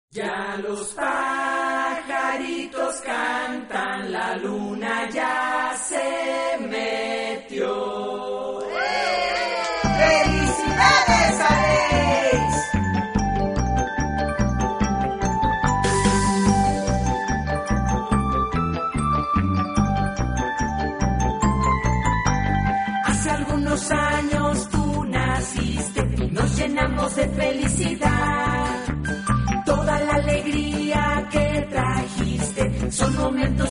Ya los pajaritos cantan, la luna ya se metió. ¡Felicidades, Alex! Hace algunos años tú naciste y nos llenamos de felicidad. Toda la alegría que trajiste son momentos